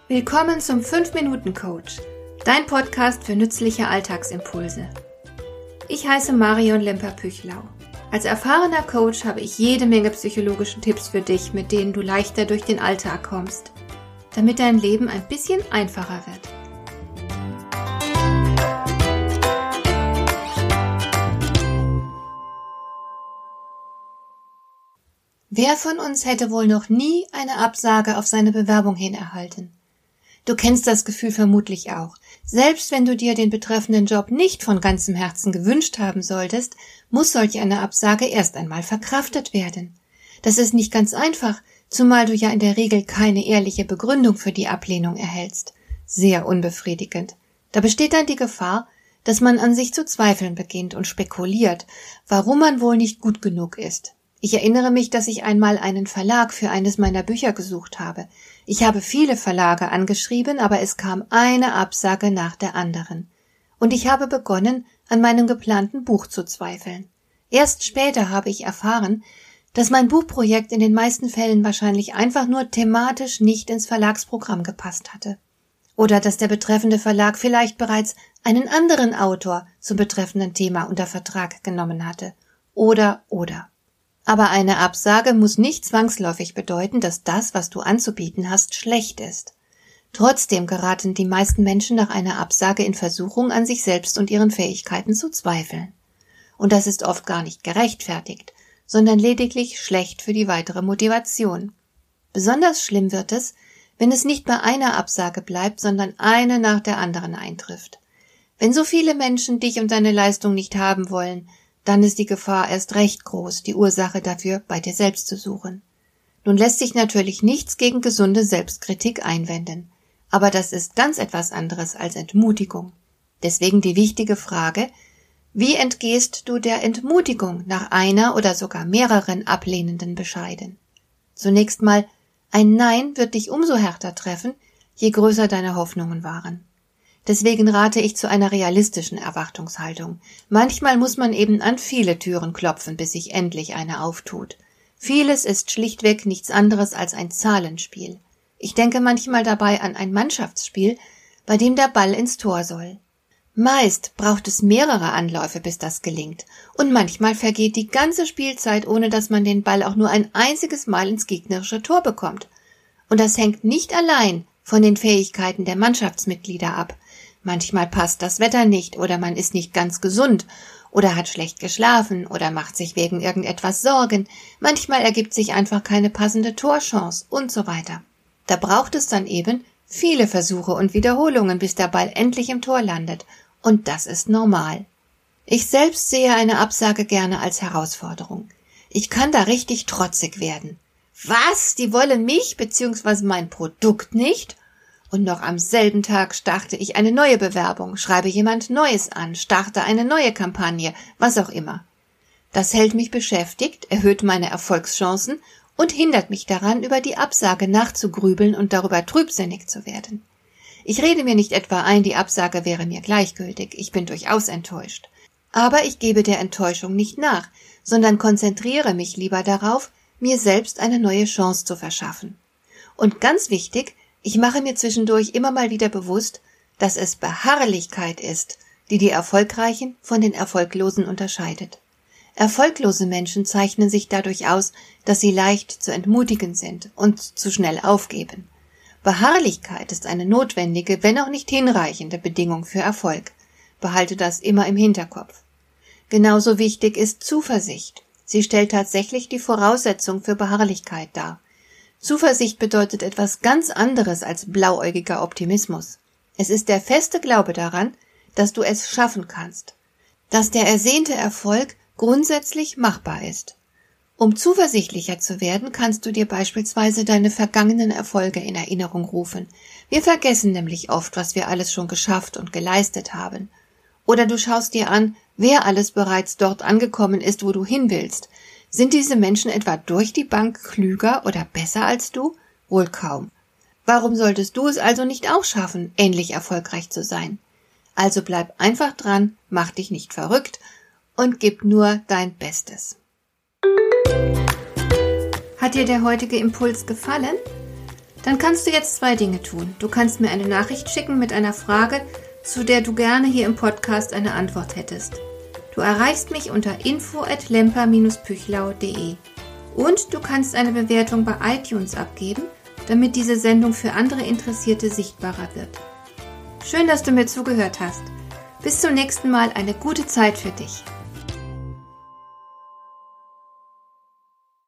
Willkommen zum 5-Minuten-Coach, dein Podcast für nützliche Alltagsimpulse. Ich heiße Marion Lemper-Püchlau. Als erfahrener Coach habe ich jede Menge psychologische Tipps für dich, mit denen du leichter durch den Alltag kommst, damit dein Leben ein bisschen einfacher wird. Wer von uns hätte wohl noch nie eine Absage auf seine Bewerbung hin erhalten? Du kennst das Gefühl vermutlich auch. Selbst wenn du dir den betreffenden Job nicht von ganzem Herzen gewünscht haben solltest, muss solch eine Absage erst einmal verkraftet werden. Das ist nicht ganz einfach, zumal du ja in der Regel keine ehrliche Begründung für die Ablehnung erhältst. Sehr unbefriedigend. Da besteht dann die Gefahr, dass man an sich zu zweifeln beginnt und spekuliert, warum man wohl nicht gut genug ist. Ich erinnere mich, dass ich einmal einen Verlag für eines meiner Bücher gesucht habe. Ich habe viele Verlage angeschrieben, aber es kam eine Absage nach der anderen. Und ich habe begonnen, an meinem geplanten Buch zu zweifeln. Erst später habe ich erfahren, dass mein Buchprojekt in den meisten Fällen wahrscheinlich einfach nur thematisch nicht ins Verlagsprogramm gepasst hatte. Oder dass der betreffende Verlag vielleicht bereits einen anderen Autor zum betreffenden Thema unter Vertrag genommen hatte. Oder. Aber eine Absage muss nicht zwangsläufig bedeuten, dass das, was du anzubieten hast, schlecht ist. Trotzdem geraten die meisten Menschen nach einer Absage in Versuchung, an sich selbst und ihren Fähigkeiten zu zweifeln. Und das ist oft gar nicht gerechtfertigt, sondern lediglich schlecht für die weitere Motivation. Besonders schlimm wird es, wenn es nicht bei einer Absage bleibt, sondern eine nach der anderen eintrifft. Wenn so viele Menschen dich und deine Leistung nicht haben wollen, dann ist die Gefahr erst recht groß, die Ursache dafür bei dir selbst zu suchen. Nun lässt sich natürlich nichts gegen gesunde Selbstkritik einwenden, aber das ist ganz etwas anderes als Entmutigung. Deswegen die wichtige Frage: Wie entgehst du der Entmutigung nach einer oder sogar mehreren ablehnenden Bescheiden? Zunächst mal, ein Nein wird dich umso härter treffen, je größer deine Hoffnungen waren. Deswegen rate ich zu einer realistischen Erwartungshaltung. Manchmal muss man eben an viele Türen klopfen, bis sich endlich eine auftut. Vieles ist schlichtweg nichts anderes als ein Zahlenspiel. Ich denke manchmal dabei an ein Mannschaftsspiel, bei dem der Ball ins Tor soll. Meist braucht es mehrere Anläufe, bis das gelingt, und manchmal vergeht die ganze Spielzeit, ohne dass man den Ball auch nur ein einziges Mal ins gegnerische Tor bekommt. Und das hängt nicht allein von den Fähigkeiten der Mannschaftsmitglieder ab. Manchmal passt das Wetter nicht oder man ist nicht ganz gesund oder hat schlecht geschlafen oder macht sich wegen irgendetwas Sorgen. Manchmal ergibt sich einfach keine passende Torchance und so weiter. Da braucht es dann eben viele Versuche und Wiederholungen, bis der Ball endlich im Tor landet. Und das ist normal. Ich selbst sehe eine Absage gerne als Herausforderung. Ich kann da richtig trotzig werden. Was? Die wollen mich bzw. mein Produkt nicht? Und noch am selben Tag starte ich eine neue Bewerbung, schreibe jemand Neues an, starte eine neue Kampagne, was auch immer. Das hält mich beschäftigt, erhöht meine Erfolgschancen und hindert mich daran, über die Absage nachzugrübeln und darüber trübsinnig zu werden. Ich rede mir nicht etwa ein, die Absage wäre mir gleichgültig, ich bin durchaus enttäuscht. Aber ich gebe der Enttäuschung nicht nach, sondern konzentriere mich lieber darauf, mir selbst eine neue Chance zu verschaffen. Und ganz wichtig, ich mache mir zwischendurch immer mal wieder bewusst, dass es Beharrlichkeit ist, die die Erfolgreichen von den Erfolglosen unterscheidet. Erfolglose Menschen zeichnen sich dadurch aus, dass sie leicht zu entmutigen sind und zu schnell aufgeben. Beharrlichkeit ist eine notwendige, wenn auch nicht hinreichende Bedingung für Erfolg. Behalte das immer im Hinterkopf. Genauso wichtig ist Zuversicht. Sie stellt tatsächlich die Voraussetzung für Beharrlichkeit dar. Zuversicht bedeutet etwas ganz anderes als blauäugiger Optimismus. Es ist der feste Glaube daran, dass du es schaffen kannst, dass der ersehnte Erfolg grundsätzlich machbar ist. Um zuversichtlicher zu werden, kannst du dir beispielsweise deine vergangenen Erfolge in Erinnerung rufen. Wir vergessen nämlich oft, was wir alles schon geschafft und geleistet haben. Oder du schaust dir an, wer alles bereits dort angekommen ist, wo du hin willst. Sind diese Menschen etwa durch die Bank klüger oder besser als du? Wohl kaum. Warum solltest du es also nicht auch schaffen, ähnlich erfolgreich zu sein? Also bleib einfach dran, mach dich nicht verrückt und gib nur dein Bestes. Hat dir der heutige Impuls gefallen? Dann kannst du jetzt 2 Dinge tun. Du kannst mir eine Nachricht schicken mit einer Frage, zu der du gerne hier im Podcast eine Antwort hättest. Du erreichst mich unter info@lemper-püchlau.de. Und du kannst eine Bewertung bei iTunes abgeben, damit diese Sendung für andere Interessierte sichtbarer wird. Schön, dass du mir zugehört hast. Bis zum nächsten Mal, eine gute Zeit für dich.